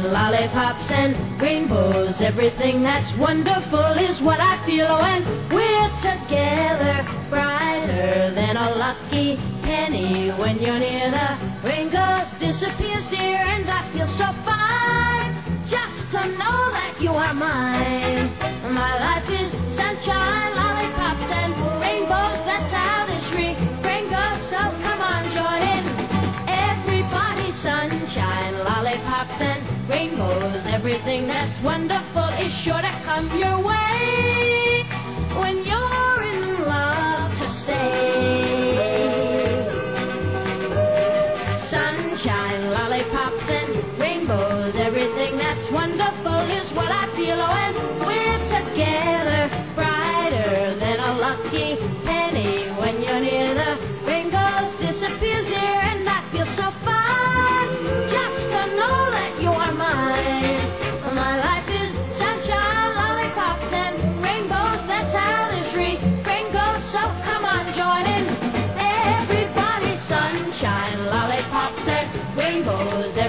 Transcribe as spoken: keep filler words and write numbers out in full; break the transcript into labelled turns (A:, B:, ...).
A: lollipops and rainbows. Everything that's wonderful is what I feel when we're together. Brighter than a lucky penny when you're near. The rain goes, disappears, dear, and I feel so fine just to know that you are mine. My life is sunshine, lollipops, and rainbows. That's how this refrain goes. So come on, join in. Everybody, sunshine, lollipops, and rainbows. Everything that's wonderful is sure to come your way when you're in love to stay. Sunshine, lollipops, and rainbows. Everything that's wonderful is what I feel when we're together. Brighter than a lucky penny when you're near. The rain goes, disappears, dear, and I feel so fine just to know that you are mine. My life is sunshine, lollipops, and rainbows. That's how this refrain goes. So come on, join in. Everybody, sunshine, lollipops, and rainbows.